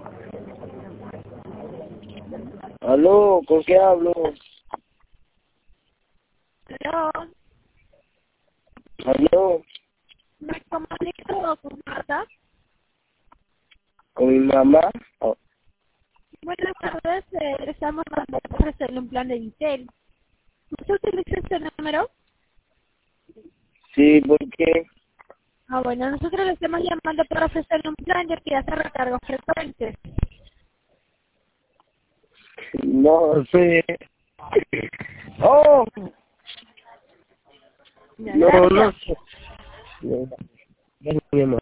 Aló, ¿con qué hablo? Aló, Aló, me comunico con Marta. con mi mamá. Oh, Buenas tardes, estamos para ofrecerle un plan de Vitel. ¿Usted utiliza este número? sí, ¿por qué? Bueno, nosotros le estamos llamando para ofrecerle un plan ya que hace recargos frecuentes. No sé. Oh, Ya, no, no gracias. sé. No, mi amor.